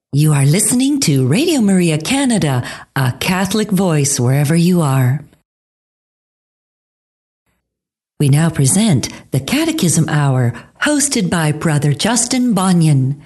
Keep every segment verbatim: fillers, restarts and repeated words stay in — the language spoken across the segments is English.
You are listening to Radio Maria Canada, a Catholic voice wherever you are. We now present the Catechism Hour, hosted by Brother Justin Bonnion.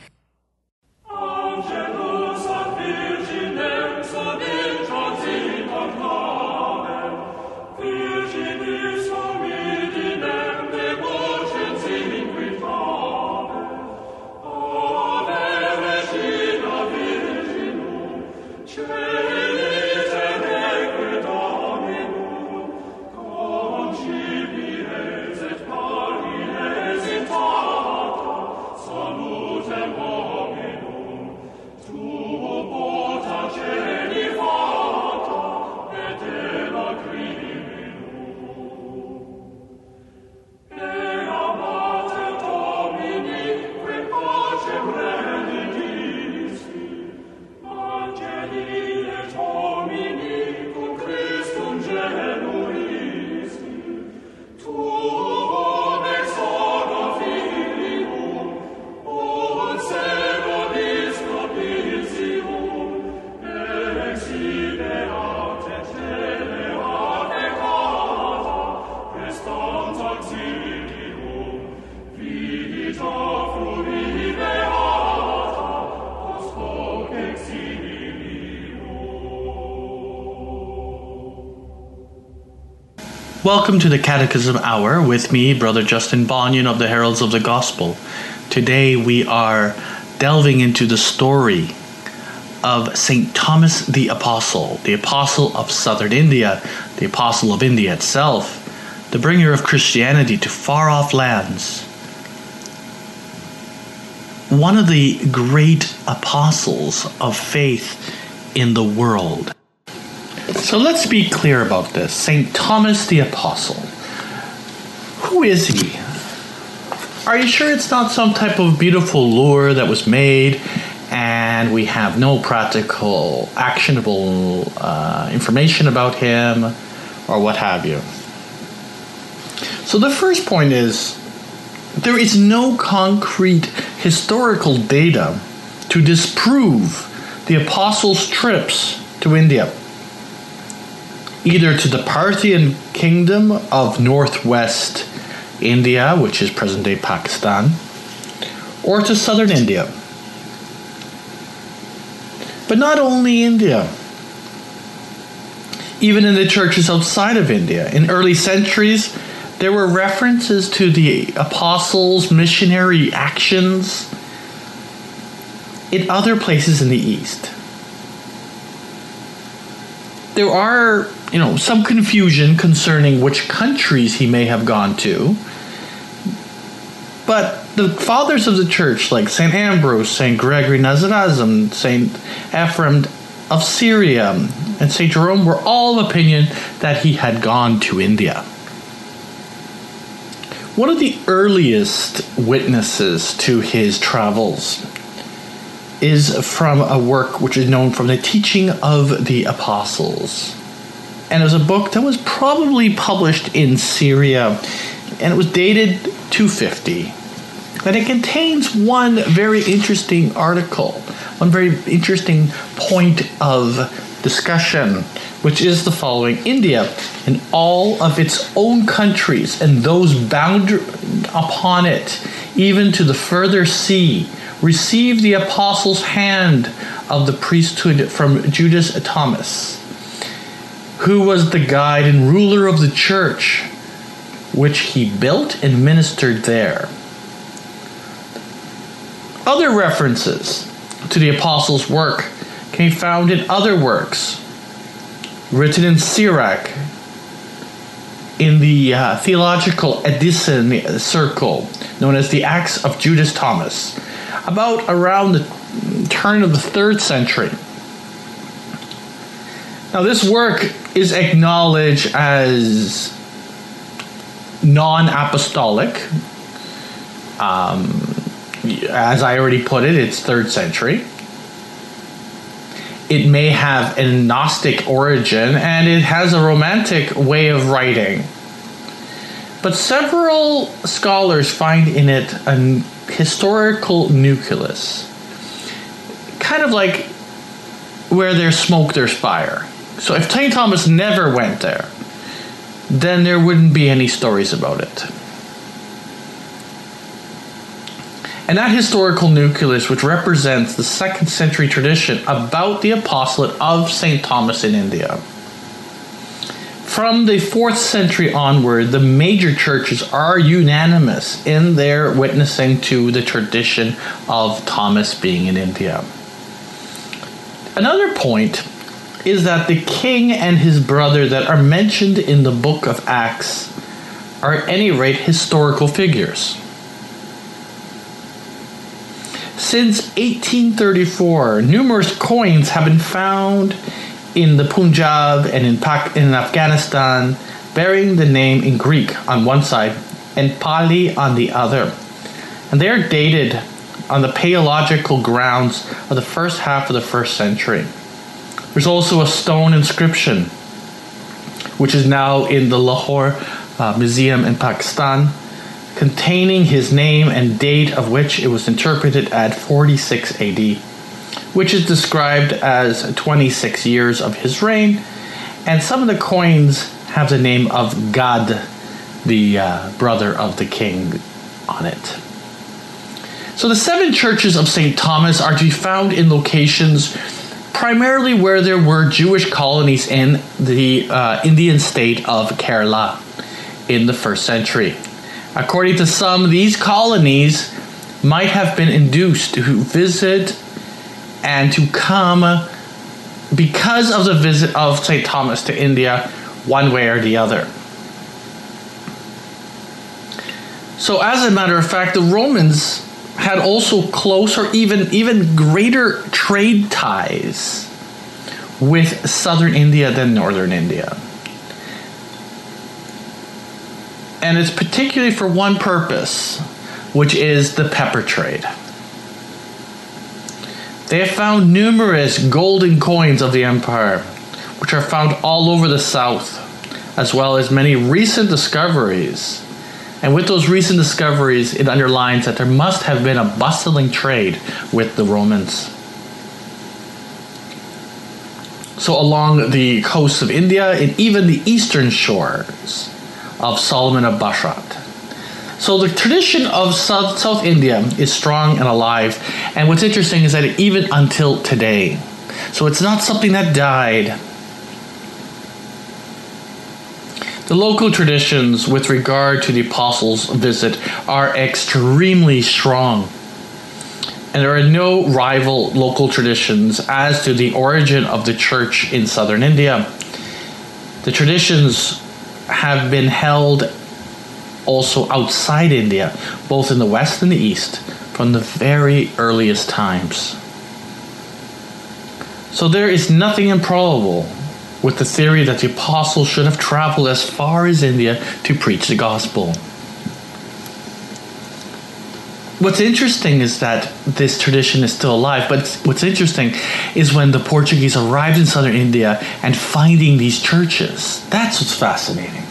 Welcome to the Catechism Hour with me, Brother Justin Bonnion of the Heralds of the Gospel. Today we are delving into the story of Saint Thomas the Apostle, the Apostle of Southern India, the Apostle of India itself, the bringer of Christianity to far-off lands. One of the great apostles of faith in the world. So let's be clear about this. Saint Thomas the Apostle. Who is he? Are you sure it's not some type of beautiful lure that was made and we have no practical, actionable uh, information about him or what have you? So the first point is there is no concrete historical data to disprove the apostles' trips to India, either to the Parthian kingdom of northwest India, which is present-day Pakistan, or to southern India. But not only India. Even in the churches outside of India, in early centuries, there were references to the apostles' missionary actions in other places in the East. There are, you know, some confusion concerning which countries he may have gone to. But the fathers of the church, like Saint Ambrose, Saint Gregory Nazianzen, Saint Ephrem of Syria, and Saint Jerome, were all of opinion that he had gone to India. One of the earliest witnesses to his travels is from a work which is known from the Teaching of the Apostles. And it was a book that was probably published in Syria, and it was dated two fifty. And it contains one very interesting article, one very interesting point of discussion, which is the following: India and all of its own countries and those bound upon it, even to the further sea, received the apostles' hand of the priesthood from Judas Thomas, who was the guide and ruler of the church, which he built and ministered there. Other references to the apostles' work can be found in other works written in Syriac, in the uh, theological Edison circle known as the Acts of Judas Thomas, about around the turn of the third century. Now, this work is acknowledged as non-apostolic. Um, as I already put it, it's third century. It may have a Gnostic origin, and it has a romantic way of writing. But several scholars find in it a historical nucleus, kind of like where there's smoke, there's fire. So if Saint Thomas never went there, then there wouldn't be any stories about it. And that historical nucleus, which represents the second century tradition about the apostolate of Saint Thomas in India. From the fourth century onward, the major churches are unanimous in their witnessing to the tradition of Thomas being in India. Another point is that the king and his brother that are mentioned in the book of Acts are at any rate historical figures. Since eighteen thirty-four, numerous coins have been found in the Punjab and in, Pak- in Afghanistan bearing the name in Greek on one side and Pali on the other. And they are dated on the paleological grounds of the first half of the first century. There's also a stone inscription, which is now in the Lahore uh, Museum in Pakistan, containing his name and date of which it was interpreted at forty-six A D, which is described as twenty-six years of his reign, and some of the coins have the name of Gad, the uh, brother of the king, on it. So the seven churches of Saint Thomas are to be found in locations primarily where there were Jewish colonies in the uh, Indian state of Kerala in the first century. According to some, these colonies might have been induced to visit and to come because of the visit of Saint Thomas to India, one way or the other. So as a matter of fact, the Romans had also close or even, even greater trade ties with southern India than northern India. And it's particularly for one purpose, which is the pepper trade. They have found numerous golden coins of the empire, which are found all over the south, as well as many recent discoveries. And with those recent discoveries, it underlines that there must have been a bustling trade with the Romans. So along the coasts of India and even the eastern shores of Solomon of Bashrat. So the tradition of South, South India is strong and alive. And what's interesting is that even until today. So it's not something that died. The local traditions with regard to the apostles' visit are extremely strong. And there are no rival local traditions as to the origin of the church in southern India. The traditions have been held also outside India, both in the west and the east, from the very earliest times. So there is nothing improbable with the theory that the apostles should have traveled as far as India to preach the gospel. What's interesting is that this tradition is still alive, but what's interesting is when the Portuguese arrived in southern India and finding these churches. That's what's fascinating.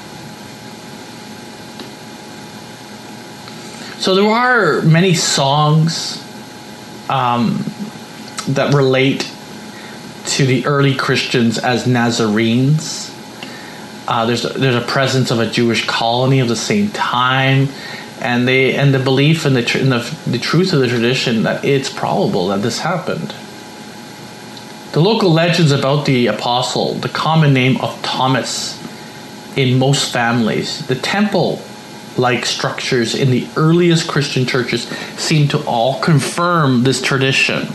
So there are many songs um, that relate to the early Christians as Nazarenes. Uh, there's a, there's a presence of a Jewish colony of the same time, and they and the belief in the tr- in the, the truth of the tradition that it's probable that this happened. The local legends about the apostle, the common name of Thomas in most families, the temple-like structures in the earliest Christian churches seem to all confirm this tradition.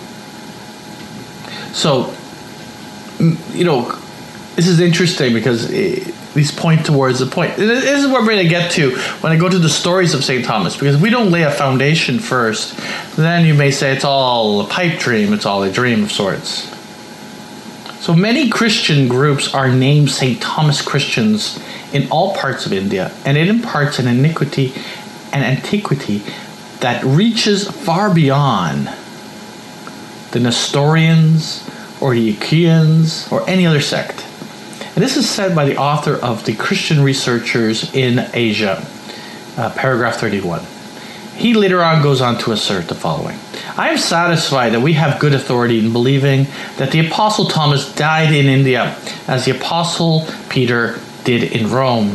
So, you know, this is interesting because it, these point towards the point. This is what we're going to get to when I go to the stories of Saint Thomas, because if we don't lay a foundation first, then you may say it's all a pipe dream, it's all a dream of sorts. So many Christian groups are named Saint Thomas Christians in all parts of India, and it imparts an iniquity and antiquity that reaches far beyond the Nestorians or the Achaeans or any other sect. And this is said by the author of the Christian Researchers in Asia, uh, paragraph thirty-one. he later on goes on to assert the following. I am satisfied that we have good authority in believing that the Apostle Thomas died in India, as the Apostle Peter did in Rome.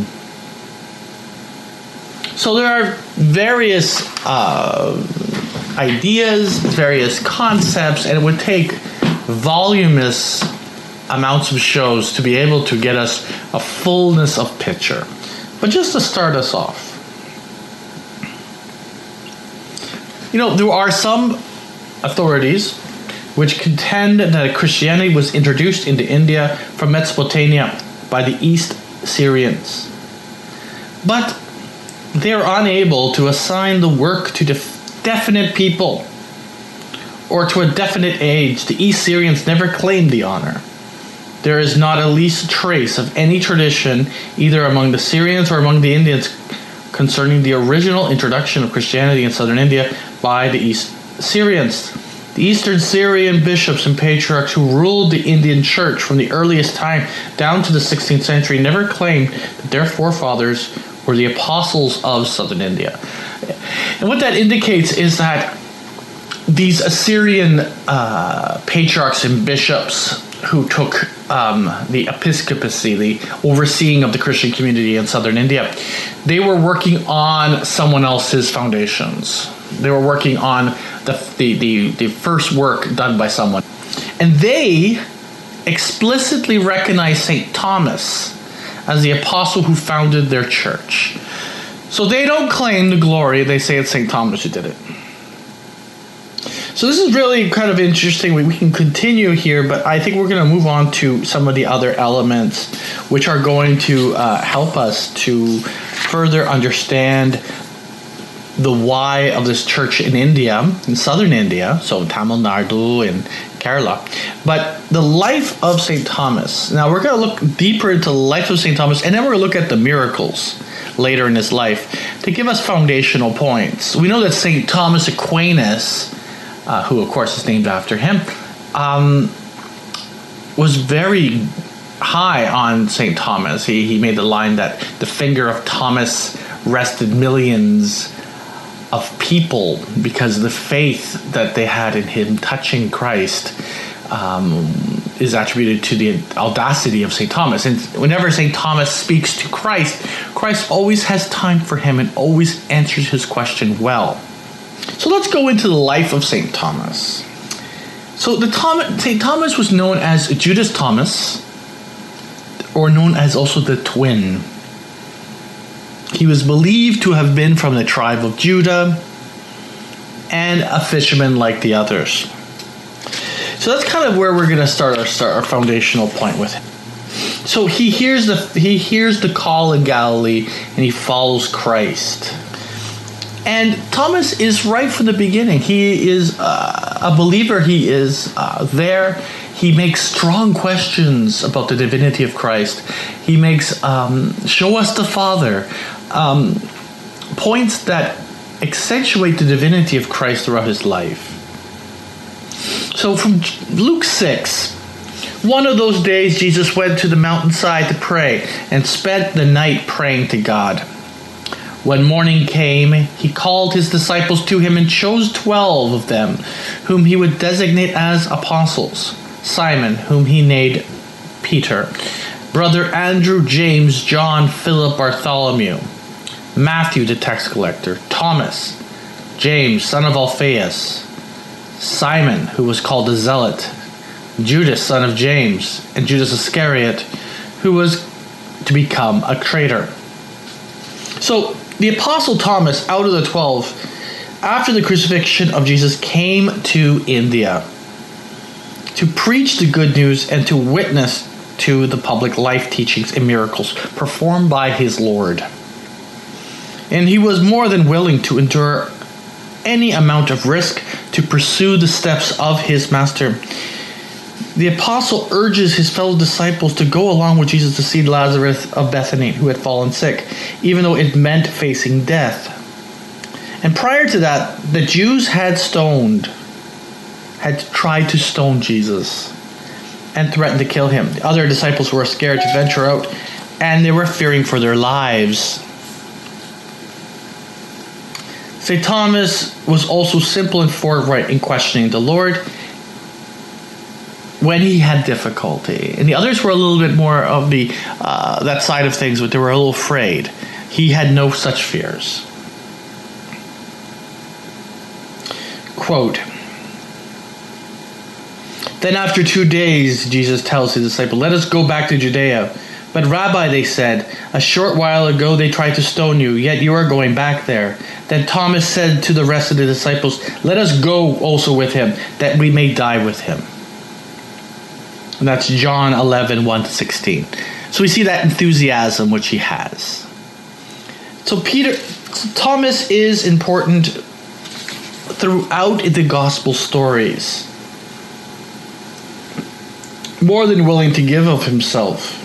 So there are various uh, ideas, various concepts, and it would take voluminous amounts of shows to be able to get us a fullness of picture. But just to start us off, you know, there are some authorities which contend that Christianity was introduced into India from Mesopotamia by the East Syrians. But they are unable to assign the work to def- definite people or to a definite age. The East Syrians never claimed the honor. There is not a least trace of any tradition, either among the Syrians or among the Indians, concerning the original introduction of Christianity in southern India by the East Syrians. The Eastern Syrian bishops and patriarchs who ruled the Indian church from the earliest time down to the sixteenth century never claimed that their forefathers were the apostles of southern India. And what that indicates is that these Assyrian uh, patriarchs and bishops who took um, the episcopacy, the overseeing of the Christian community in southern India, they were working on someone else's foundations. They were working on the, the, the, the first work done by someone. And they explicitly recognized Saint Thomas as the apostle who founded their church. So they don't claim the glory, they say it's Saint Thomas who did it. So this is really kind of interesting. We, we can continue here, but I think we're going to move on to some of the other elements which are going to uh, help us to further understand the why of this church in India, in southern India, so Tamil Nadu and Kerala. But the life of Saint Thomas. Now we're going to look deeper into the life of Saint Thomas, and then we're going to look at the miracles later in his life to give us foundational points. We know that Saint Thomas Aquinas, Uh, who of course is named after him, um, was very high on Saint Thomas. He, he made the line that the finger of Thomas rested millions of people because the faith that they had in him touching Christ um, is attributed to the audacity of Saint Thomas. And whenever Saint Thomas speaks to Christ, Christ always has time for him and always answers his question well. So let's go into the life of Saint Thomas. So the Thomas, Saint Thomas was known as Judas Thomas, or known as also the twin. He was believed to have been from the tribe of Judah and a fisherman like the others. So that's kind of where we're going to start our start our foundational point with him. So he hears the he hears the call in Galilee and he follows Christ. And Thomas is right from the beginning. He is uh, a believer. He is uh, there. He makes strong questions about the divinity of Christ. He makes, um, show us the Father, um, points that accentuate the divinity of Christ throughout his life. So from Luke six, one of those days Jesus went to the mountainside to pray and spent the night praying to God. When morning came, he called his disciples to him and chose twelve of them, whom he would designate as apostles. Simon, whom he named Peter, brother Andrew, James, John, Philip, Bartholomew, Matthew, the tax collector, Thomas, James, son of Alphaeus, Simon, who was called the Zealot, Judas, son of James, and Judas Iscariot, who was to become a traitor. So, the Apostle Thomas, out of the twelve, after the crucifixion of Jesus, came to India to preach the good news and to witness to the public life teachings and miracles performed by his Lord. And he was more than willing to endure any amount of risk to pursue the steps of his master. The apostle urges his fellow disciples to go along with Jesus to see Lazarus of Bethany, who had fallen sick, even though it meant facing death. And prior to that, the Jews had stoned, had tried to stone Jesus, and threatened to kill him. The other disciples were scared to venture out, and they were fearing for their lives. Saint Thomas was also simple and forthright in questioning the Lord when he had difficulty. And the others were a little bit more of the uh, that side of things, but they were a little afraid. He had no such fears. Quote, "Then after two days, Jesus tells his disciples, 'Let us go back to Judea.' But Rabbi," they said, "a short while ago they tried to stone you, yet you are going back there." Then Thomas said to the rest of the disciples, "Let us go also with him, that we may die with him." And that's John eleven, one to sixteen. So we see that enthusiasm which he has. So Peter, Thomas is important throughout the gospel stories. More than willing to give of himself.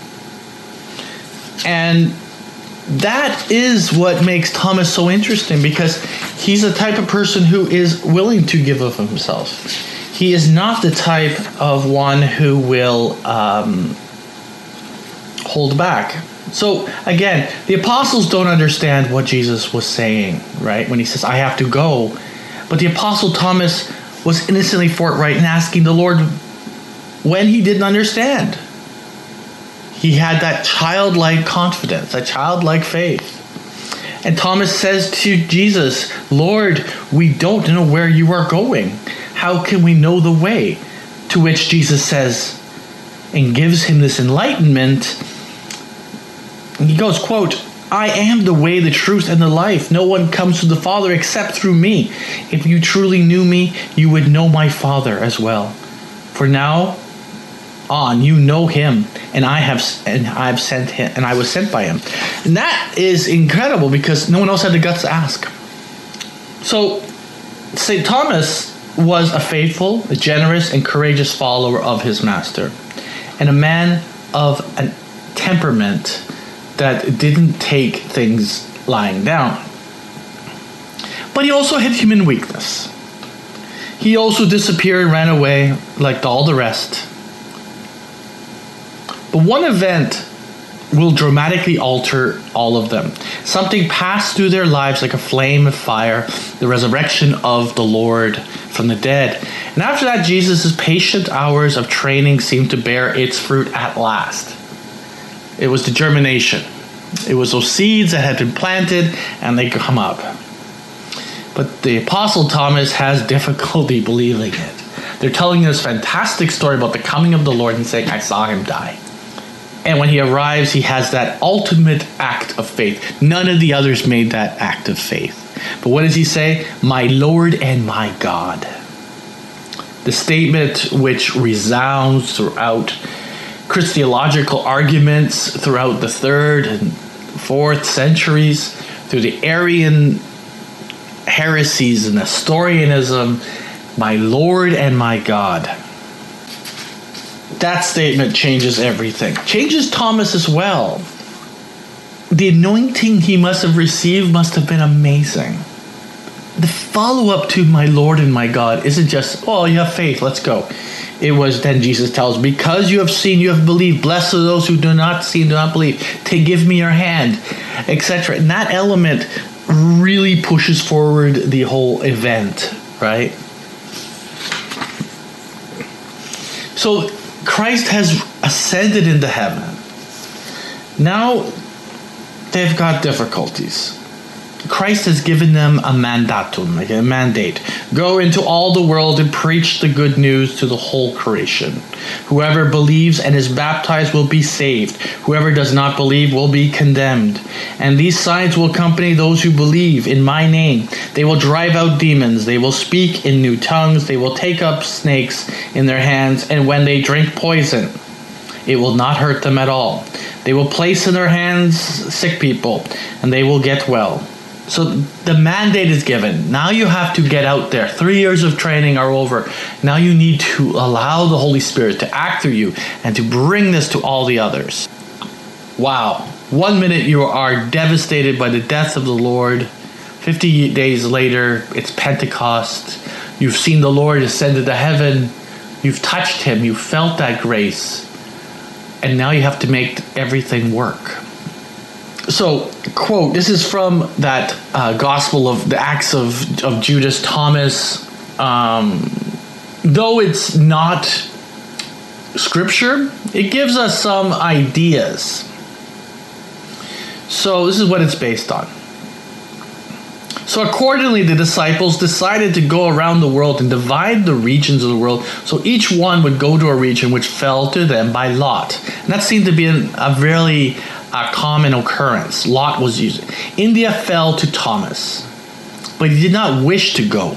And that is what makes Thomas so interesting, because he's the type of person who is willing to give of himself. He is not the type of one who will um, hold back. So again, the apostles don't understand what Jesus was saying, right? When he says, "I have to go." But the apostle Thomas was innocently forthright in asking the Lord when he didn't understand. He had that childlike confidence, that childlike faith. And Thomas says to Jesus, "Lord, we don't know where you are going. How can we know the way?" To which Jesus says, and gives him this enlightenment. And he goes, quote, "I am the way, the truth, and the life. No one comes to the Father except through me. If you truly knew me, you would know my Father as well. For now on, you know him, and I have and I've sent him, and I was sent by him." And that is incredible, because no one else had the guts to ask. So Saint Thomas was a faithful, a generous, and courageous follower of his master, and a man of a temperament that didn't take things lying down. But he also had human weakness. He also disappeared and ran away like all the rest. But one event will dramatically alter all of them. Something passed through their lives like a flame of fire, the resurrection of the Lord from the dead. And after that, Jesus' patient hours of training seemed to bear its fruit at last. It was the germination. It was those seeds that had been planted, and they come up. But the Apostle Thomas has difficulty believing it. They're telling this fantastic story about the coming of the Lord and saying, "I saw him die." And when he arrives, he has that ultimate act of faith. None of the others made that act of faith. But what does he say? "My Lord and my God." The statement which resounds throughout Christological arguments throughout the third and fourth centuries, through the Arian heresies and Nestorianism, "My Lord and my God." That statement changes everything. Changes Thomas as well. The anointing he must have received must have been amazing. The follow-up to "My Lord and my God" isn't just, "Oh, you have faith, let's go." It was, then Jesus tells, "Because you have seen, you have believed. Blessed are those who do not see and do not believe. Take, give me your hand," et cetera. And that element really pushes forward the whole event, right? So Christ has ascended into heaven. Now they've got difficulties. Christ has given them a mandatum, like a mandate. "Go into all the world and preach the good news to the whole creation. Whoever believes and is baptized will be saved. Whoever does not believe will be condemned. And these signs will accompany those who believe in my name. They will drive out demons. They will speak in new tongues. They will take up snakes in their hands. And when they drink poison, it will not hurt them at all. They will place in their hands sick people, and they will get well." So the mandate is given. Now you have to get out there. Three years of training are over. Now you need to allow the Holy Spirit to act through you and to bring this to all the others. Wow. One minute you are devastated by the death of the Lord. Fifty days later, it's Pentecost. You've seen the Lord ascended to heaven. You've touched him. You've felt that grace. And now you have to make everything work. So, quote, this is from that uh, Gospel of the Acts of, of Judas Thomas. Um, though it's not scripture, it gives us some ideas. So this is what it's based on. So accordingly, the disciples decided to go around the world and divide the regions of the world, so each one would go to a region which fell to them by lot. And that seemed to be an, a really uh, common occurrence. Lot was used. India fell to Thomas, but he did not wish to go,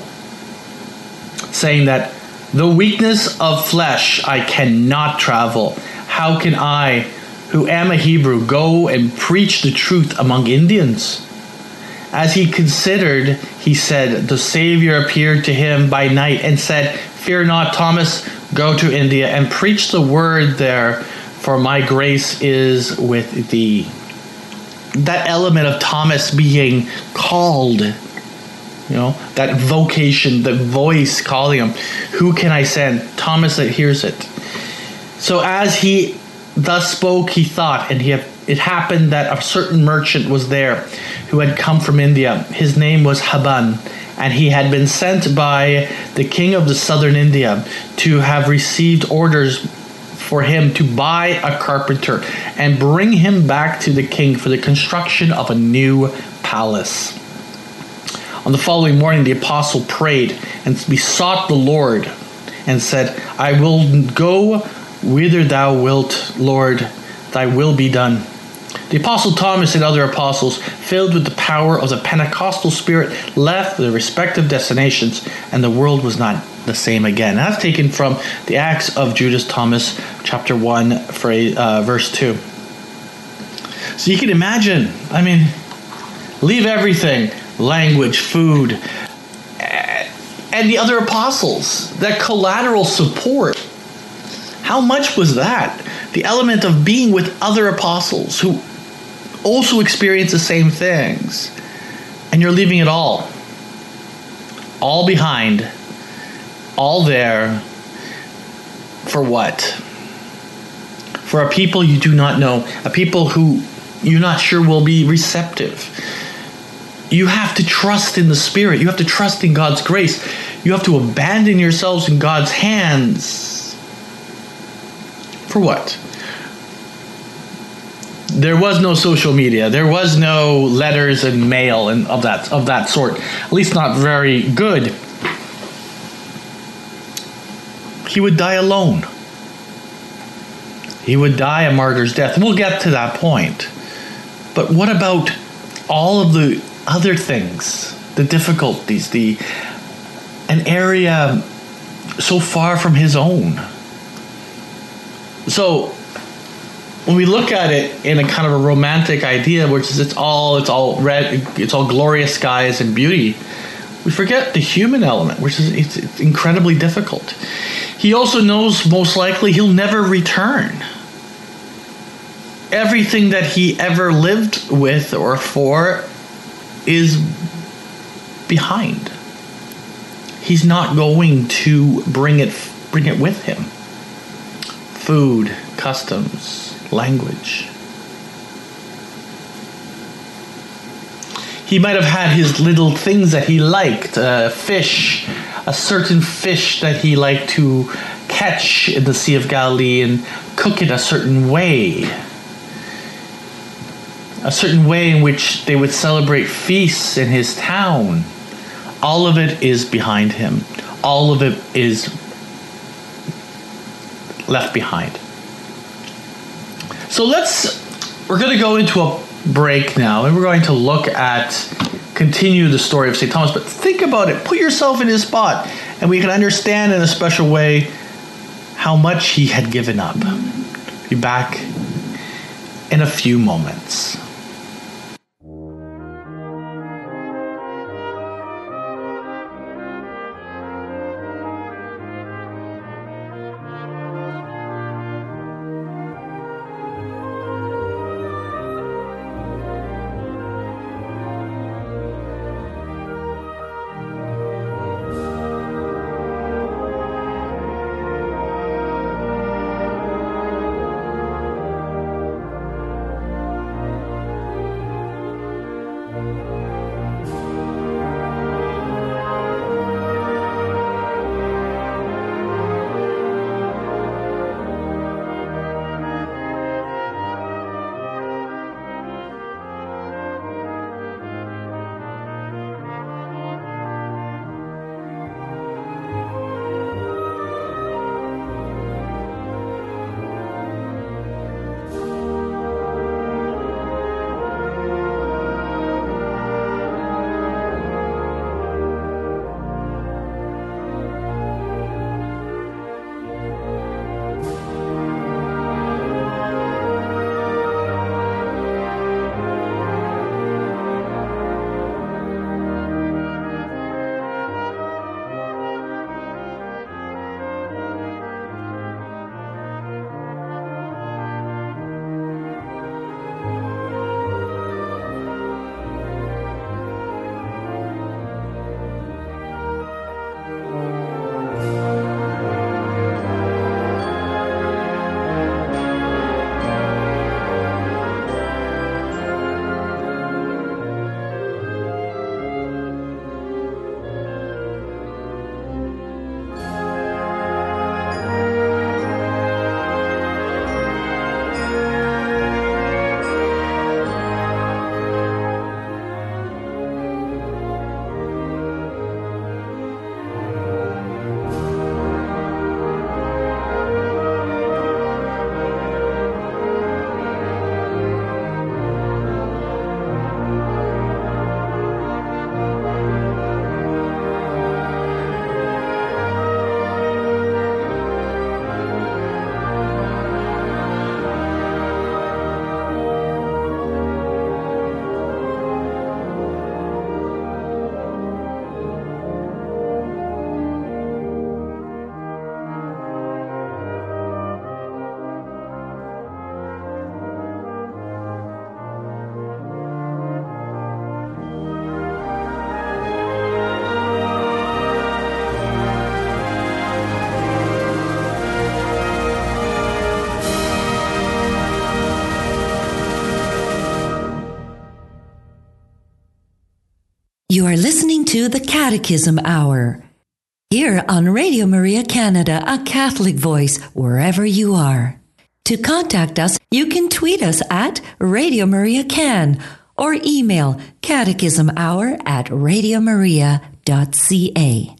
saying that, "The weakness of flesh, I cannot travel. How can I, who am a Hebrew, go and preach the truth among Indians?" As he considered, he said, the Savior appeared to him by night and said, "Fear not, Thomas, go to India and preach the word there, for my grace is with thee." That element of Thomas being called, you know, that vocation, the voice calling him, "Who can I send?" Thomas that hears it. So as he thus spoke, he thought, and he had, it happened that a certain merchant was there who had come from India. His name was Haban, and he had been sent by the king of the southern India to have received orders for him to buy a carpenter and bring him back to the king for the construction of a new palace. On the following morning, the apostle prayed and besought the Lord and said, "I will go whither thou wilt, Lord, thy will be done." The apostle Thomas and other apostles, filled with the power of the Pentecostal Spirit, left their respective destinations, and the world was not the same again. That's taken from the Acts of Judas Thomas, chapter one, phrase, uh, verse two. So you can imagine, I mean, leave everything, language, food, and the other apostles, that collateral support. How much was that? The element of being with other apostles who also experience the same things. And you're leaving it all. All behind. All there. For what? For a people you do not know. A people who you're not sure will be receptive. You have to trust in the Spirit. You have to trust in God's grace. You have to abandon yourselves in God's hands. For what? There was no social media. There was no letters and mail and of that of that sort. At least not very good. He would die alone. He would die a martyr's death. We'll get to that point. But what about all of the other things, the difficulties, the an area so far from his own? So when we look at it in a kind of a romantic idea, which is it's all it's all red, it's all glorious skies and beauty, we forget the human element, which is it's, it's incredibly difficult. He also knows most likely he'll never return. Everything that he ever lived with or for is behind. He's not going to bring it bring it with him. Food, customs, language. He might have had his little things that he liked, uh, fish, a certain fish that he liked to catch in the Sea of Galilee and cook it a certain way. A certain way in which they would celebrate feasts in his town. All of it is behind him. All of it is left behind. So let's, we're going to go into a break now, and we're going to look at, continue the story of Saint Thomas, but think about it, put yourself in his spot, and we can understand in a special way how much he had given up. Be back in a few moments. are listening to the Catechism Hour, here on Radio Maria Canada, a Catholic voice wherever you are. To contact us, you can tweet us at Radio Maria Can or email catechismhour at radiomaria.ca.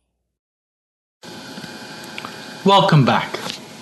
Welcome back.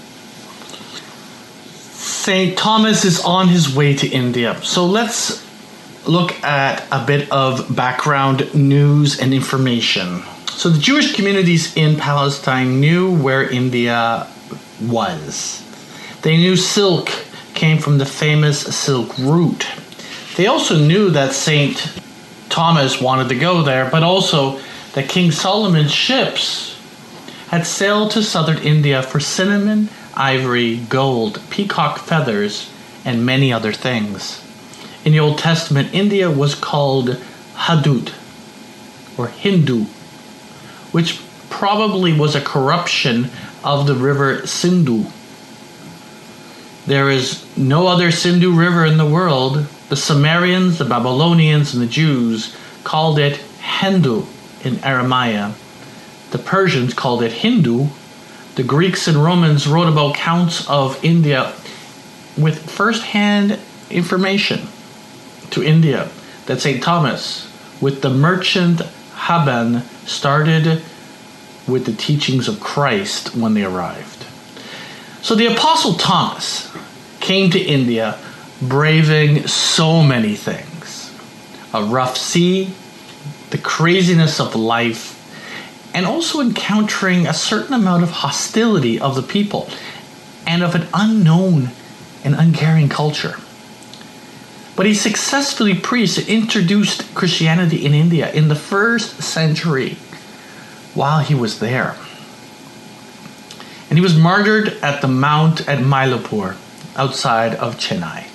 Saint Thomas is on his way to India. So let's look at a bit of background news and information. So the Jewish communities in Palestine knew where India was. They knew silk came from the famous Silk Route. They also knew that Saint Thomas wanted to go there, but also that King Solomon's ships had sailed to southern India for cinnamon, ivory, gold, peacock feathers, and many other things. In the Old Testament, India was called Hadut, or Hindu, which probably was a corruption of the river Sindhu. There is no other Sindhu river in the world. The Sumerians, the Babylonians, and the Jews called it Hindu in Aramaic. The Persians called it Hindu. The Greeks and Romans wrote about accounts of India with first-hand information to India that Saint Thomas, with the merchant Haban, started with the teachings of Christ when they arrived. So the Apostle Thomas came to India braving so many things. A rough sea, the craziness of life, and also encountering a certain amount of hostility of the people and of an unknown and uncaring culture. But he successfully preached and introduced Christianity in India in the first century while he was there. And he was martyred at the Mount at Mylapore, outside of Chennai.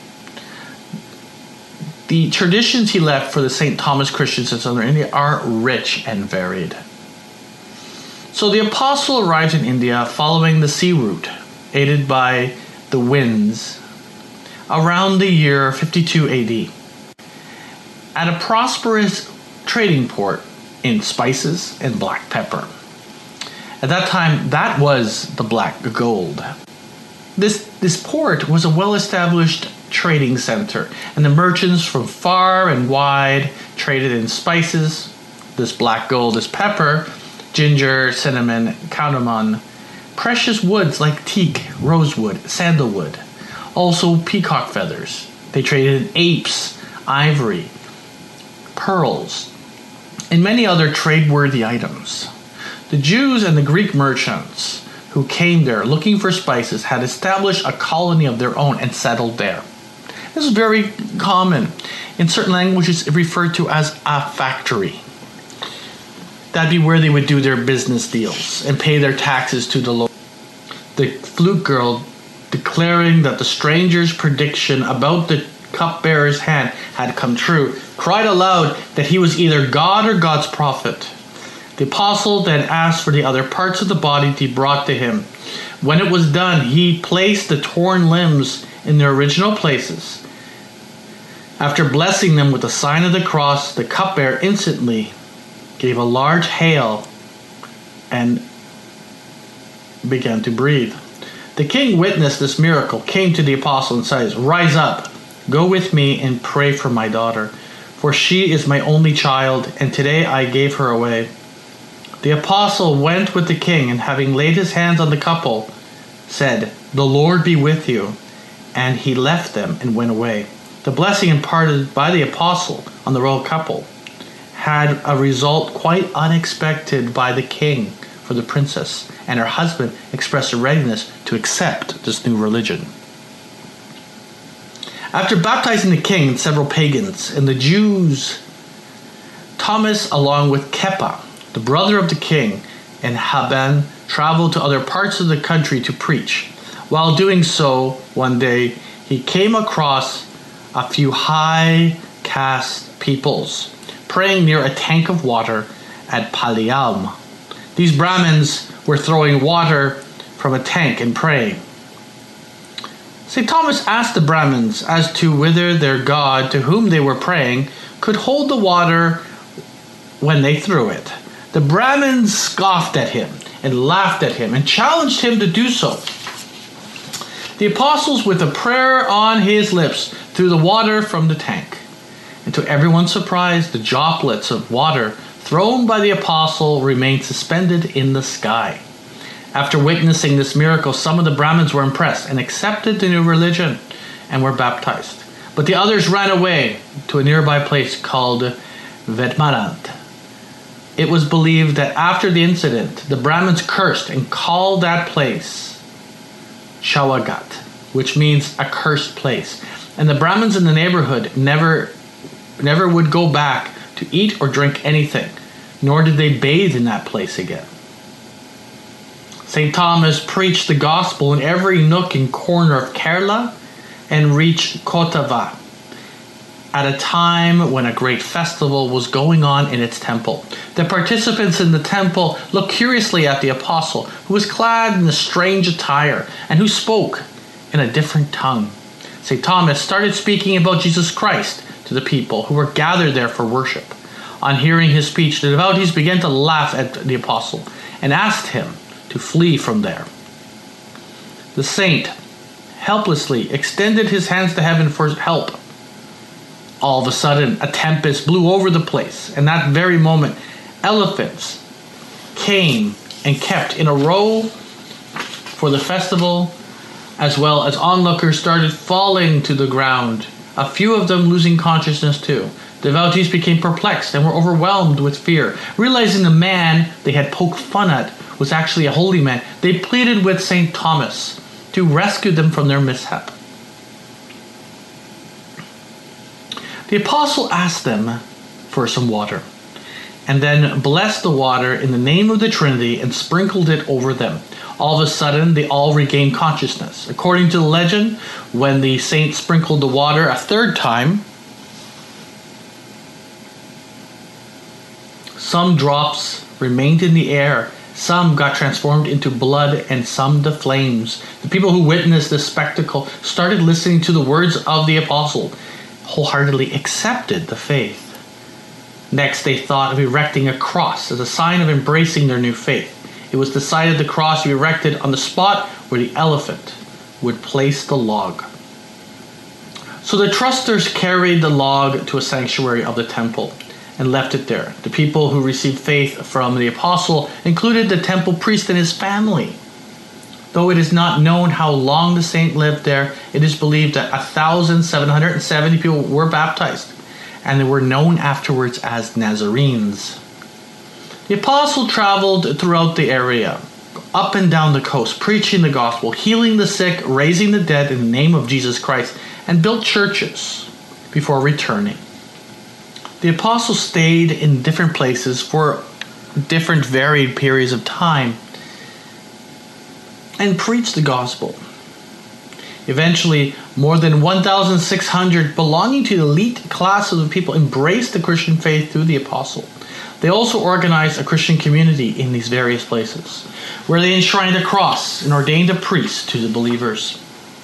The traditions he left for the Saint Thomas Christians in southern India are rich and varied. So the apostle arrives in India following the sea route, aided by the winds, around the year fifty-two A D, at a prosperous trading port in spices and black pepper. At that time, that was the black gold. This, this port was a well-established trading center, and the merchants from far and wide traded in spices, this black gold, this pepper, ginger, cinnamon, cardamom, precious woods like teak, rosewood, sandalwood, also peacock feathers. They traded in apes, ivory, pearls, and many other trade-worthy items. The Jews and the Greek merchants who came there looking for spices had established a colony of their own and settled there. This is very common. In certain languages, it's referred to as a factory. That'd be where they would do their business deals and pay their taxes to the local. The flute girl, declaring that the stranger's prediction about the cupbearer's hand had come true, cried aloud that he was either God or God's prophet. The apostle then asked for the other parts of the body to be brought to him. When it was done, he placed the torn limbs in their original places. After blessing them with the sign of the cross, the cupbearer instantly gave a large hail and began to breathe. The king witnessed this miracle, came to the apostle and says, "Rise up, go with me and pray for my daughter, for she is my only child, and today I gave her away." The apostle went with the king, and having laid his hands on the couple, said, "The Lord be with you." And he left them and went away. The blessing imparted by the apostle on the royal couple had a result quite unexpected by the king for the princess, and her husband expressed a readiness to accept this new religion. After baptizing the king and several pagans and the Jews, Thomas, along with Kepha, the brother of the king, and Haban, traveled to other parts of the country to preach. While doing so, one day he came across a few high caste peoples praying near a tank of water at Palayam. These Brahmins were throwing water from a tank and praying. Saint Thomas asked the Brahmins as to whether their god to whom they were praying could hold the water when they threw it, the Brahmins scoffed at him and laughed at him and challenged him to do so. The apostles, with a prayer on his lips, threw the water from the tank. And to everyone's surprise, the droplets of water thrown by the apostle remained suspended in the sky. After witnessing this miracle, some of the Brahmins were impressed and accepted the new religion and were baptized. But the others ran away to a nearby place called Vedmarant. It was believed that after the incident, the Brahmins cursed and called that place Shawagat, which means a cursed place. And the Brahmins in the neighborhood never, never would go back to eat or drink anything, nor did they bathe in that place again. Saint Thomas preached the gospel in every nook and corner of Kerala and reached Kotava at a time when a great festival was going on in its temple. The participants in the temple looked curiously at the apostle, who was clad in a strange attire and who spoke in a different tongue. Saint Thomas started speaking about Jesus Christ to the people who were gathered there for worship. On hearing his speech, the devotees began to laugh at the apostle and asked him to flee from there. The saint helplessly extended his hands to heaven for help. All of a sudden, a tempest blew over the place, and that very moment, elephants came and kept in a row for the festival, as well as onlookers started falling to the ground, a few of them losing consciousness too. The devotees became perplexed and were overwhelmed with fear. Realizing the man they had poked fun at was actually a holy man, they pleaded with Saint Thomas to rescue them from their mishap. The apostle asked them for some water, and then blessed the water in the name of the Trinity and sprinkled it over them. All of a sudden, they all regained consciousness. According to the legend, when the saint sprinkled the water a third time, some drops remained in the air, some got transformed into blood, and some to flames. The people who witnessed this spectacle started listening to the words of the apostle, wholeheartedly accepted the faith. Next, they thought of erecting a cross as a sign of embracing their new faith. It was decided the cross be erected on the spot where the elephant would place the log. So the trusters carried the log to a sanctuary of the temple and left it there. The people who received faith from the apostle included the temple priest and his family. Though it is not known how long the saint lived there, it is believed that one thousand seven hundred seventy people were baptized, and they were known afterwards as Nazarenes. The apostle traveled throughout the area, up and down the coast, preaching the gospel, healing the sick, raising the dead in the name of Jesus Christ, and built churches before returning. The apostle stayed in different places for different varied periods of time and preached the gospel. Eventually, more than one thousand six hundred belonging to the elite class of the people embraced the Christian faith through the apostle. They also organized a Christian community in these various places, where they enshrined a cross and ordained a priest to the believers.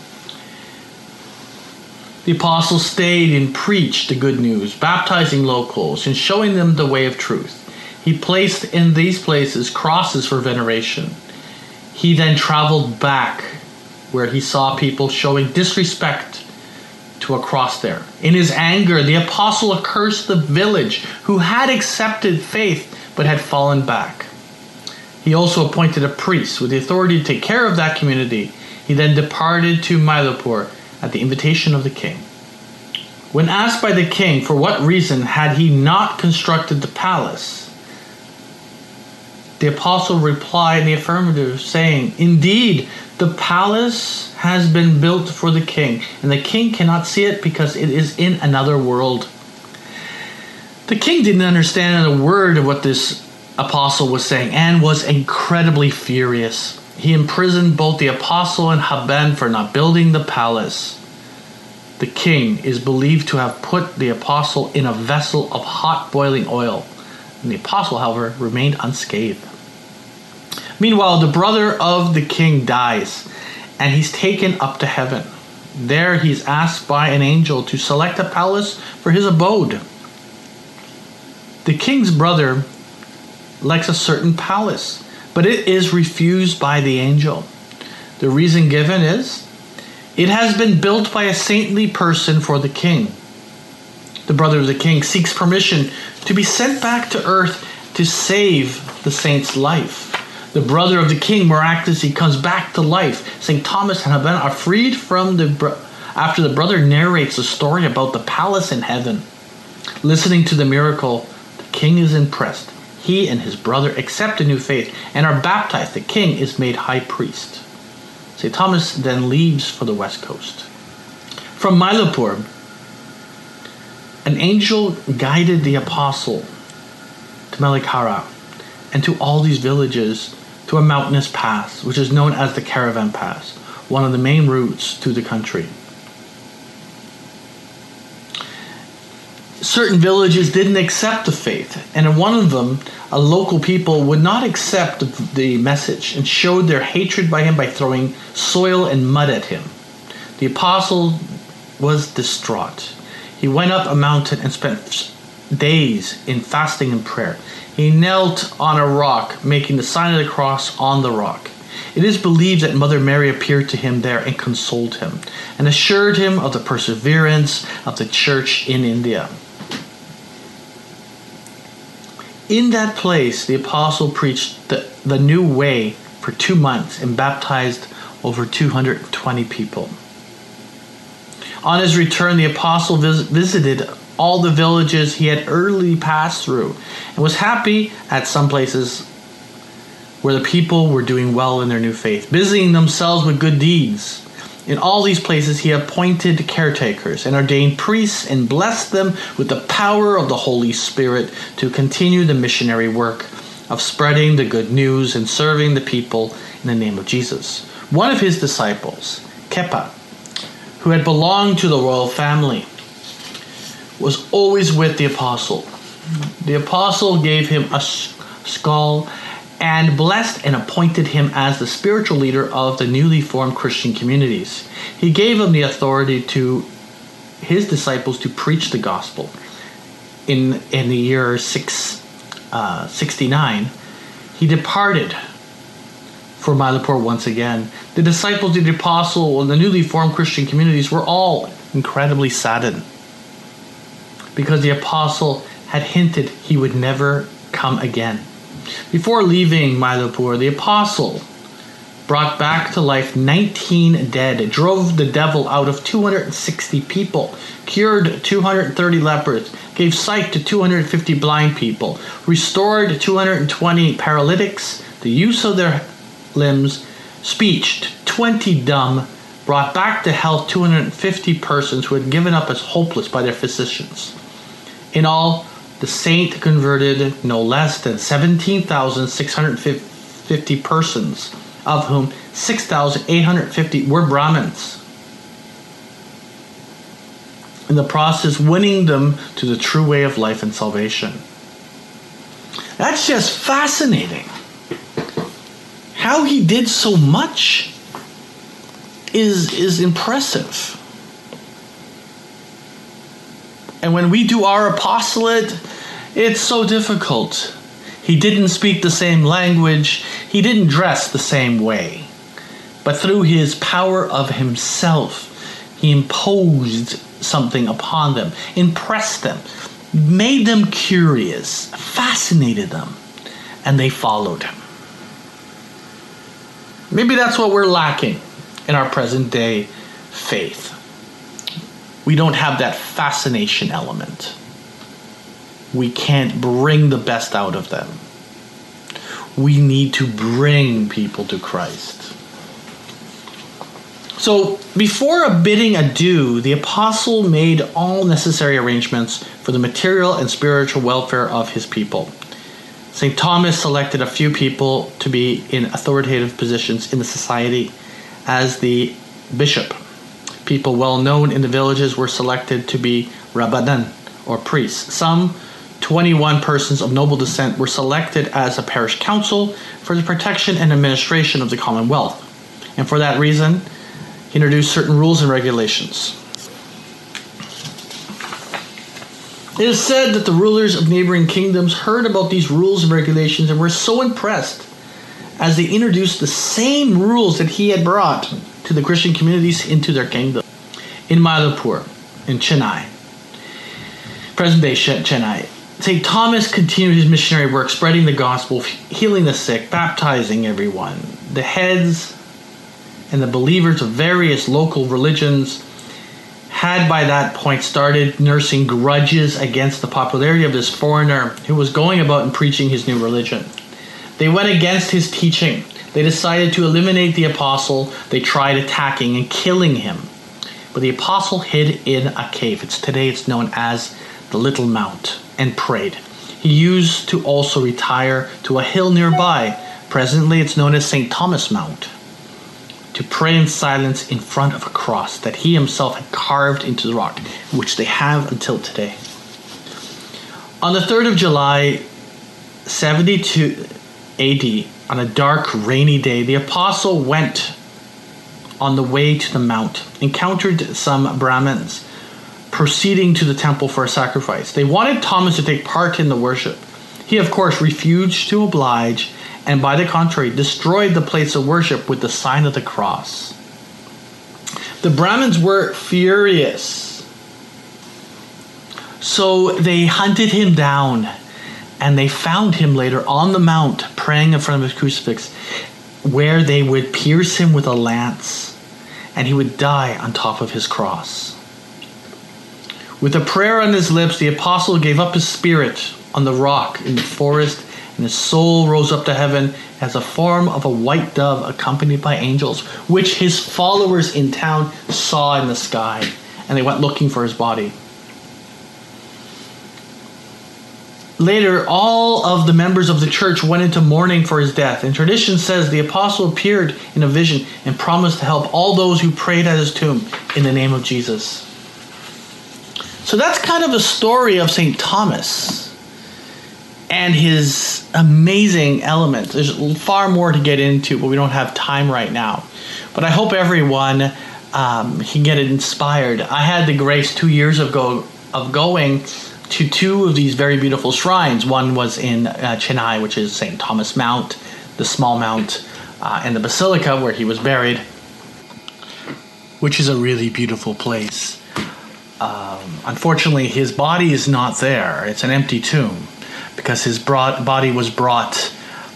The apostle stayed and preached the good news, baptizing locals and showing them the way of truth. He placed in these places crosses for veneration. He then traveled back where he saw people showing disrespect to a cross there. In his anger, the apostle accursed the village who had accepted faith but had fallen back. He also appointed a priest with the authority to take care of that community. He then departed to Mylapore at the invitation of the king. When asked by the king for what reason had he not constructed the palace, the apostle replied in the affirmative, saying, "Indeed, the palace has been built for the king, and the king cannot see it because it is in another world." The king didn't understand a word of what this apostle was saying and was incredibly furious. He imprisoned both the apostle and Haben for not building the palace. The king is believed to have put the apostle in a vessel of hot boiling oil, and the apostle, however, remained unscathed. Meanwhile, the brother of the king dies, and he's taken up to heaven. There he's asked by an angel to select a palace for his abode. The king's brother likes a certain palace, but it is refused by the angel. The reason given is, it has been built by a saintly person for the king. The brother of the king seeks permission to be sent back to earth to save the saint's life. The brother of the king miraculously comes back to life. Saint Thomas and Haben are freed from the bro- after the brother narrates a story about the palace in heaven. Listening to the miracle, the king is impressed. He and his brother accept a new faith and are baptized. The king is made high priest. Saint Thomas then leaves for the west coast. From Mylapore, an angel guided the apostle to Melikhara and to all these villages to a mountainous pass, which is known as the Caravan Pass, one of the main routes to the country. Certain villages didn't accept the faith, and in one of them, a local people would not accept the message and showed their hatred by him by throwing soil and mud at him. The apostle was distraught. He went up a mountain and spent days in fasting and prayer. He knelt on a rock, making the sign of the cross on the rock. It is believed that Mother Mary appeared to him there and consoled him, and assured him of the perseverance of the church in India. In that place, the apostle preached the, the new way for two months and baptized over two hundred twenty people. On his return, the apostle vis- visited all the villages he had early passed through and was happy at some places where the people were doing well in their new faith, busying themselves with good deeds. In all these places he appointed caretakers and ordained priests and blessed them with the power of the Holy Spirit to continue the missionary work of spreading the good news and serving the people in the name of Jesus. One of his disciples, Kepa, who had belonged to the royal family, was always with the apostle. The apostle gave him a skull and blessed and appointed him as the spiritual leader of the newly formed Christian communities. He gave him the authority to his disciples to preach the gospel. In in the year six sixty-nine, he departed for Mylapore once again. The disciples of the apostle and the newly formed Christian communities were all incredibly saddened because the apostle had hinted he would never come again. Before leaving Mylapore, the apostle brought back to life nineteen dead, drove the devil out of two hundred sixty people, cured two hundred thirty lepers, gave sight to two hundred fifty blind people, restored two hundred twenty paralytics, the use of their limbs, speech to twenty dumb, brought back to health two hundred fifty persons who had given up as hopeless by their physicians. In all, the saint converted no less than seventeen thousand six hundred fifty persons, of whom six thousand eight hundred fifty were Brahmins. In the process, winning them to the true way of life and salvation. That's just fascinating. How he did so much is, is impressive. And when we do our apostolate, it's so difficult. He didn't speak the same language. He didn't dress the same way. But through his power of himself, he imposed something upon them, impressed them, made them curious, fascinated them, and they followed him. Maybe that's what we're lacking in our present day faith. We don't have that fascination element. We can't bring the best out of them. We need to bring people to Christ. So, before bidding adieu, the apostle made all necessary arrangements for the material and spiritual welfare of his people. Saint Thomas selected a few people to be in authoritative positions in the society as the bishop. People well known in the villages were selected to be rabbanan, or priests. Some twenty-one persons of noble descent were selected as a parish council for the protection and administration of the commonwealth. And for that reason, he introduced certain rules and regulations. It is said that the rulers of neighboring kingdoms heard about these rules and regulations and were so impressed as they introduced the same rules that he had brought to the Christian communities into their kingdom. In Mylapore, in Chennai, present-day Chennai, Saint Thomas continued his missionary work, spreading the gospel, healing the sick, baptizing everyone. The heads and the believers of various local religions had by that point started nursing grudges against the popularity of this foreigner who was going about and preaching his new religion. They went against his teaching. They decided to eliminate the apostle. They tried attacking and killing him. But the apostle hid in a cave. It's today it's known as the Little Mount, and prayed. He used to also retire to a hill nearby. Presently it's known as Saint Thomas Mount, to pray in silence in front of a cross that he himself had carved into the rock, which they have until today. On the third of July, seventy-two A D, on a dark, rainy day, the apostle went on the way to the mount, encountered some Brahmins proceeding to the temple for a sacrifice. They wanted Thomas to take part in the worship. He, of course, refused to oblige, and by the contrary, destroyed the place of worship with the sign of the cross. The Brahmins were furious. So they hunted him down, and they found him later on the mount, praying in front of his crucifix, where they would pierce him with a lance, and he would die on top of his cross. With a prayer on his lips, the apostle gave up his spirit on the rock in the forest, and his soul rose up to heaven as a form of a white dove accompanied by angels, which his followers in town saw in the sky, and they went looking for his body. Later, all of the members of the church went into mourning for his death, and tradition says the apostle appeared in a vision and promised to help all those who prayed at his tomb in the name of Jesus. So that's kind of the story of Saint Thomas and his amazing element. There's far more to get into, but we don't have time right now. But I hope everyone um, can get inspired. I had the grace two years ago of going to two of these very beautiful shrines. One was in uh, Chennai, which is Saint Thomas Mount, the small mount, uh, and the basilica where he was buried, which is a really beautiful place. Um, unfortunately, his body is not there. It's an empty tomb because his brought, body was brought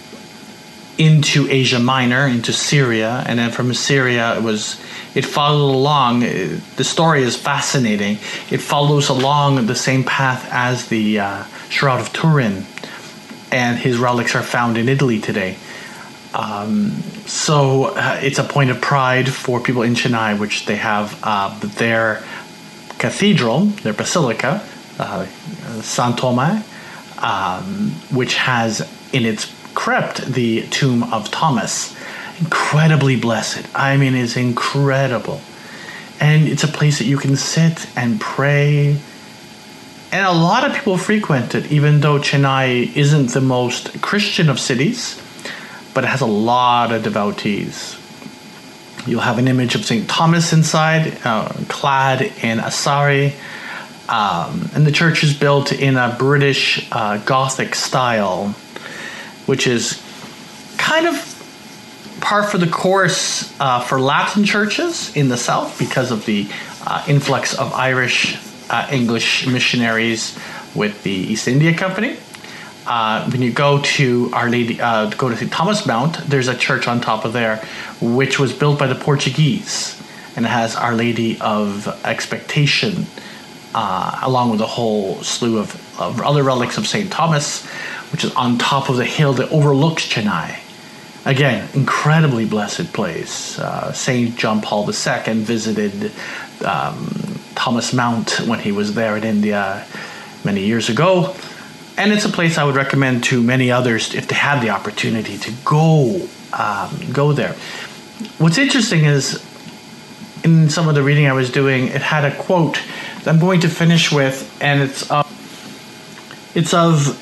into Asia Minor, into Syria, and then from Syria it was it followed along. The story is fascinating. It follows along the same path as the uh, Shroud of Turin, and his relics are found in Italy today. Um, so uh, it's a point of pride for people in Chennai, which they have uh, their cathedral, their basilica, uh, San Tome, um, which has in its crypt the tomb of Thomas. Incredibly blessed. I mean, it's incredible. And it's a place that you can sit and pray. And a lot of people frequent it, even though Chennai isn't the most Christian of cities, but it has a lot of devotees. You'll have an image of Saint Thomas inside, uh, clad in a sari. Um, and the church is built in a British uh, Gothic style, which is kind of par for the course uh, for Latin churches in the South because of the uh, influx of Irish uh, English missionaries with the East India Company. Uh, when you go to Our Lady, uh, go to Saint Thomas Mount, there's a church on top of there, which was built by the Portuguese, and it has Our Lady of Expectation, uh, along with a whole slew of, of other relics of Saint Thomas, which is on top of the hill that overlooks Chennai. Again, incredibly blessed place. Uh, Saint John Paul the Second visited um, Thomas Mount when he was there in India many years ago. And it's a place I would recommend to many others if they have the opportunity to go um, go there. What's interesting is, in some of the reading I was doing, it had a quote that I'm going to finish with, and it's of, it's of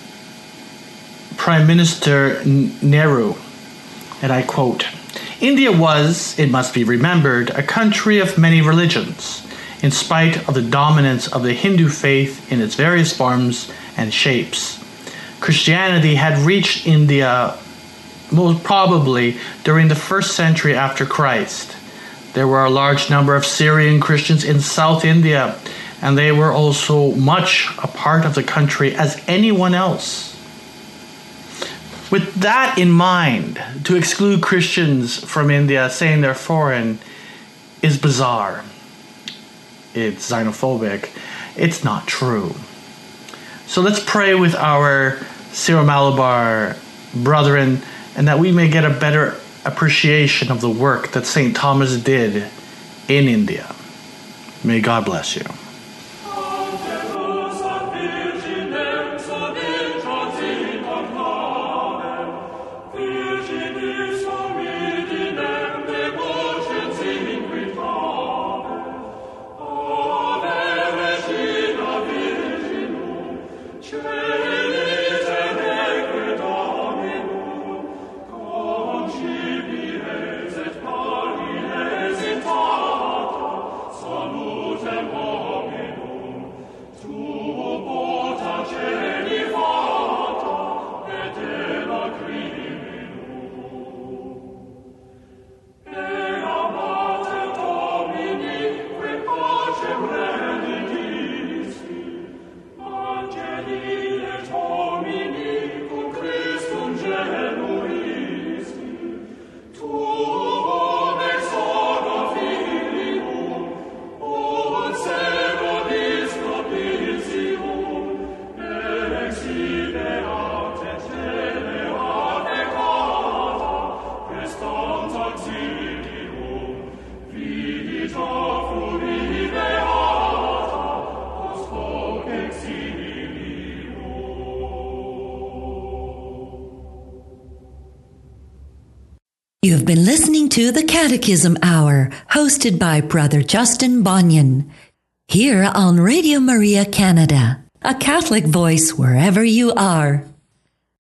Prime Minister Nehru, and I quote, "India was, it must be remembered, a country of many religions. in spite of the dominance of the Hindu faith in its various forms and shapes. Christianity had reached India most probably during the first century after Christ. There were a large number of Syrian Christians in South India, and they were also much a part of the country as anyone else. With that in mind, to exclude Christians from India, saying they're foreign, is bizarre. It's xenophobic. It's not true. So let's pray with our Syro-Malabar brethren, and that we may get a better appreciation of the work that Saint Thomas did in India. May God bless you. You've been listening to the Catechism Hour, hosted by Brother Justin Bonnion, here on Radio Maria Canada, a Catholic voice wherever you are.